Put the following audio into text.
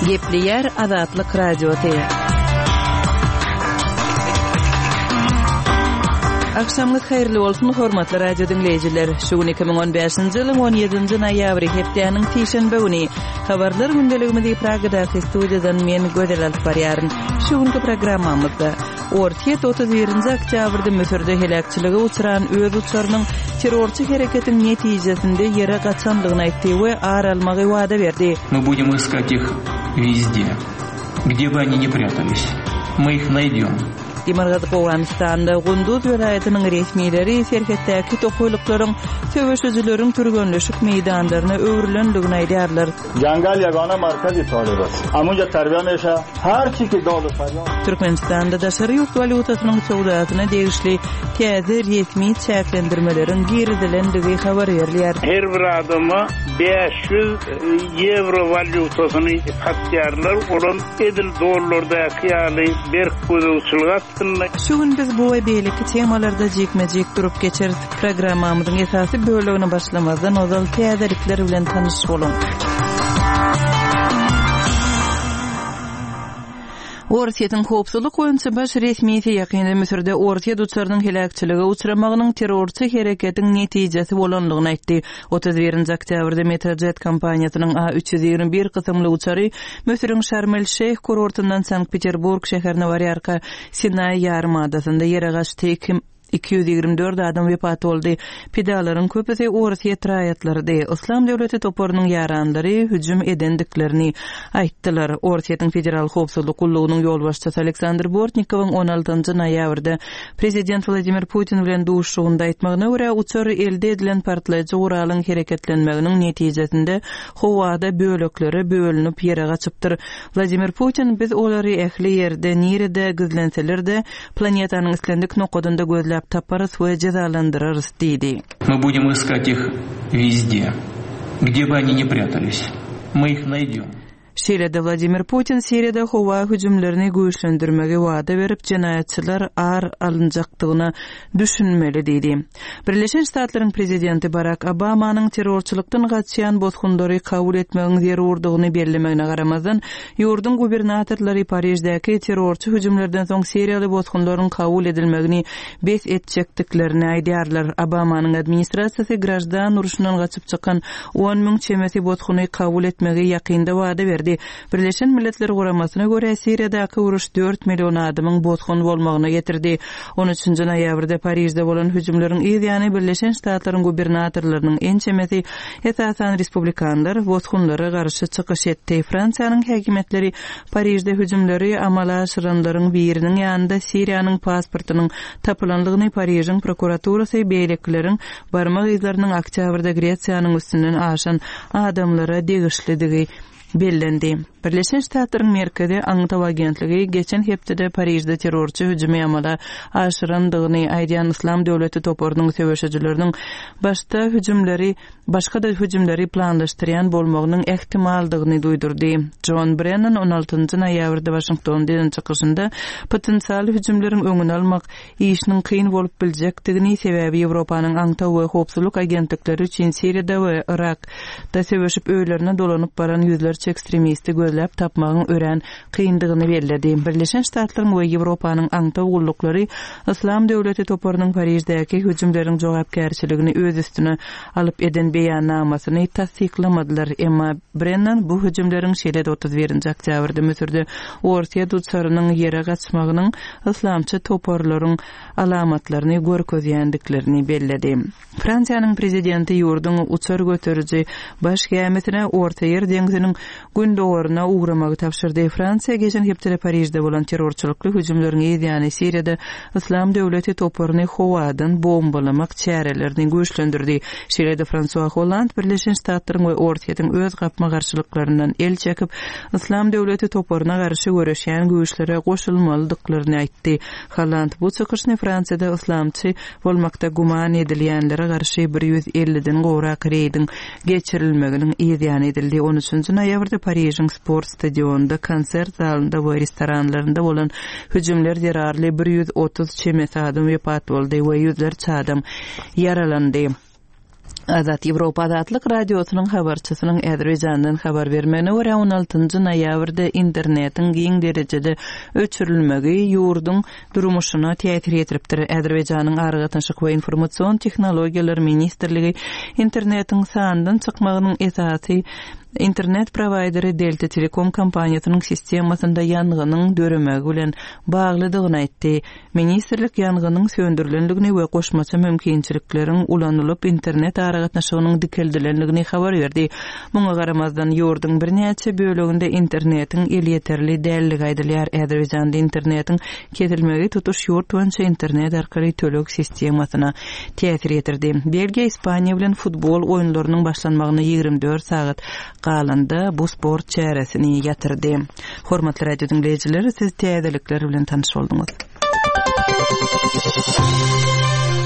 Gepleyer Azatlyk radioty. Akşamlyk hayrly bolsun hormatly radio dinleyijiler. Şu gün 2015-nji ýylyň 17-nji noýabry hepdeniň tiýşenbe güni habarlar gündeligimizi Pragada studiýadan men Gödel alyp barýaryn. Şu günki programmamyzda Ortiýet 31-nji oktýabrda Müsürde helakçylyga uçuran öz uçarynyň terrorçy hereketiň netijesinde ýere gaçanlygyny aýtdy we ar almagy wada berdi. Мы будем искать их везде, где бы они ни прятались. Мы их найдем. Demirgazyk Owganystanda Gündüz welaýatynyň resmiýleri serhetdäki tokoýlyklaryň töweşüjüleriň türgenleşik meýdanlaryna öwrilendigini aýdýarlar. Jangal yagona markazy Taliban. Amunja tarbiýa meşa her çiki dolu faryat. Türkmenistanda daşary ýurt walutasynyň sowdatyna degişli täze resmi çäklendirmeleriň giridilendigi habar berilýär. Her bir adama 500 euro walutasyny satýarlar, olam edil dollarda ýaly bir gözüçülük. Şu gün biz bu we beýleki temalarda jekmejek durup geçerdik. Programmamyzyň esasy bölegine başlamazdan ozal täzelikler bilen tanyş bolun. Ortiýetiň howpsuzlyk goýunçy baş resmiýeti ýakynda Müsürde Ortiýet uçarynyň helakçylyga uçuramagynyň terrorçy hereketiň netijesi bolanlygyny aýtdy. 31-nji oktýabrda Metrojet kompaniýasynyň A321 kysymly uçary Müsürüň Şarm-el-Şeyh kurortundan Sankt-Peterburg şäherine barýarka Sinay ýarymadasyna ýere gaçdy. 224 adam wepat boldy. Pedalaryň köpüsi Ortiýet raýatlary, Islam döwleti toporunyň ýaranlary hüjüm edendiklerini aýtdylar. Ortiýetiň federal howpsuzlyk gullugynyň ýolbaşçysy Aleksandr Bortnikowyň 16-njy noýabrda prezident Vladimir Putin bilen duşugynda aýtmagyna görä uçar elde edilen partlaýjy guralyň hereketlenmeginiň netijesinde howada bölekleri bölünip ýere gaçypdyr. Vladimir Putin biz olary ähli ýerde nirede gizlenseler-de planetanyň islendik nokodunda gözläp taparys we jazalandyrarys diýdi. Мы будем искать их везде, где бы они ни прятались. Мы их найдем. Şeýle-de Vladimir Putin Siriýada howa hüjümlerini güýçlendirmege wada berip jenaýatçylar ar alynjakdygyna düşünmeli diýdi. Birleşen Ştatlaryň prezidenti Barack Obamanyň terrorçylykdan gaçýan bozgundary kabul etmegiň zerurdygyny bellemegine garamazdan ýurdun gubernatorlary Parijdäki terrorçy hüjümlerden soň seriýaly bozgunlaryň kabul edilmegini bes etjekdiklerini aýdýarlar. Obamanyň administrasiýasy grajdan uruşundan gaçyp çykan 10.000 çemesi bozguny kabul etmege ýakynda wada berdi. Birleşen Milletler Guramasyna görä Siriýadaky uruş 4 million adamyň bozgun bolmagyna getirdi. 13-nji noýabrda Parijde bolan hüjümleriň ýa-ni Birleşen Ştatlaryň gubernatorlarynyň ençemesi esasan respublikanlar bozgunlara garşy çykyş etdi. Fransiýanyň häkimetleri Parijde hüjümleri amala aşyranlaryň biriniň ýanynda Siriýanyň pasportynyň tapylanlygyny Parijiň prokuraturasy beýlekleriň barmak izlerini oktýabrda Gretsiýanyň üstünden aşan adamlara degişlidigi bellendi. Birleşen Ştatlaryň merkezi aňytaw agentligi geçen hepde Parijde terrorçy hüjümi amala aşyrandygyny aýdýan Islam döwleti toporunyň söwüşçileriniň başga da hüjümleri planlaşdyrýan bolmagynyň ehtimaldygyny duýdurdy. John Brennan 16-njy noýabrda Washingtondan çykyşynda potensial hüjümleriň öňüni almak işiniň kyn bolup biljekdigini sebäbi Ýewropanyň aňtaw we howpsuzlyk agentlikleri üçin Siriýada we Irakda söwüşip öýlerine dolanyp baran ýüzlerçe ekstremisti gözläp tapmagyň ören kyndygyny bellädi. Birleşen Ştatlaryň we Ýewropanyň aňtaw gullukları Islam döwleti toporunyň Parijdäki hüjümleriň jogapkärçiligini öz üstüne alyp eden beýannamasyny tasdiklamadylar. Emma Brennan bu hüjümleriň şeýle 31-nji oktýabrda Müsürde Ortiýet uçarynyň ýere gaçmagynyň islamçy toporlaryň alamatlaryny görkezýändiklerini bellädi. Fransiýanyň prezidenti ýurdun uçar götürüji baş gämetine Orta Ýer deňiziniň gündogaryna ugramagy tapşyrdy. Fransiýa geçen hepde Parijde bolan terrorçylykly hüjümleriň ýa-ni Siriýada Islam döwleti toporuny howadan bombalamak çärelerini güýçlendirdi. Şeýle-de François Hollande Birleşen Ştatlaryň we Ortiýetiň öz gapma garşylyklaryndan el çekip Islam döwleti toporuna garşy göreşýän güýçlere goşulmalydyklaryny aýtdy. Hollande bu çykyşyny Fransiýada islamçy bolmakda guman edilýänlere garşy 150-den gowrak reýdiň geçirilmeginiň ýa-ni edildi. 13-nji noýabrda Parijiň sport stadionunda, konsert zalynda we restoranlarynda bolan hüjümler zerarly 130 çemesi adam wepat boldy we ýüzlerçe adam yaralandy. Azat Evropa adatlyk radiosynyň habarçysynyň Äzerbeýjandan habar bermegine görä 16-njy noýabrda internetiň giň derejede öçürilmegi ýurdun durmuşyna täsir etdiripdir. Äzerbeýjanyň Argatanşyk we informasiýon tehnologiýalary ministrligi internetiň sandan çykmagynyň esasy internet prowaideri Delta Telekom kompaniýasynyň sistemasynda ýangynyň döremegi bilen baglydygyny aýtdy. Ministrlik ýanganyň söndürilenligini we goşmaça mümkinçilikleriň ulanylyp internet aragatnaşygynyň dikeldilenligini habar berdi. Muňa garamazdan ýurdun birnäçe böleginde internetiň el ýeterli dälligi aýdylýar. Äzerbeýjanda internetiň kesilmegi tutuş ýurt boýunça internet arkaly tölek sistemasyna täsir etirdi. Belgiýa Ispaniýa bilen futbol oýunlarynyň başlanmagyna 24 sagat galanda bu sport çäresini ýatyrdy. Hormatly radio dinleýijiler, siz täzelikler bilen tanyş boldunuz.